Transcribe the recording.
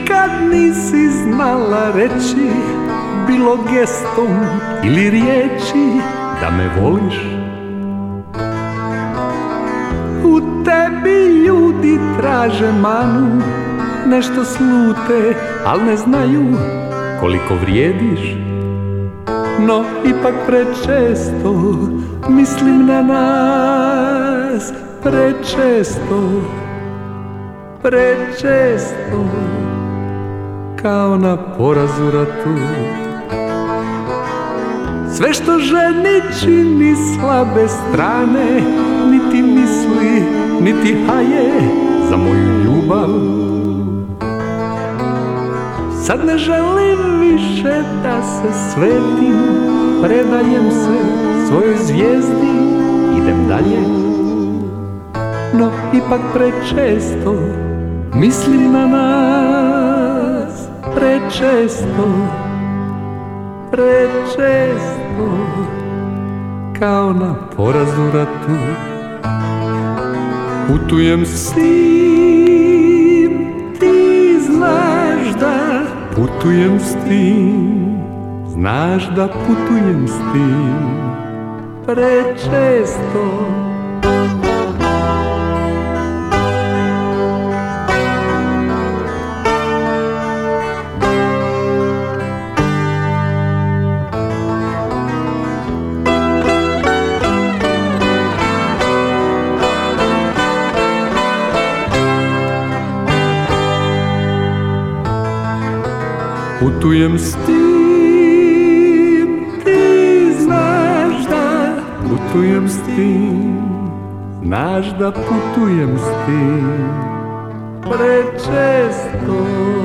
nikad nisi znala reći, bilo gestom ili riječi, da me voliš. U tebi ljudi traže manu, nešto slute, al ne znaju koliko vrijediš. No ipak prečesto mislim na nas, prečesto, prečesto, kao na poraz u ratu. Sve što ženi čini slabe strane, niti misli, niti haje za moju ljubav. Sad ne želim više da se svetim, predajem se svojoj zvijezdi, idem dalje. No ipak prečesto mislim na nas, prečesto, prečesto, kao na poraz u ratu. Putujem s tim, ti znaš da putujem s tim, znaš da putujem s tim, prečesto. Putujem s tim, ti znaš da putujem s tim, znaš da putujem s tim, prečesto.